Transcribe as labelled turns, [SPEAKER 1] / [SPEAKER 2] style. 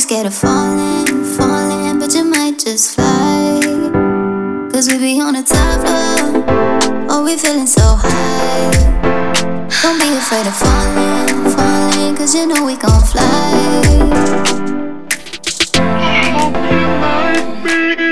[SPEAKER 1] scared of falling, falling, but you might just fly. Cause we be on the top floor, oh, we feeling so high. Don't be afraid of falling, falling, cause you know we gon' fly.
[SPEAKER 2] I hope you like me.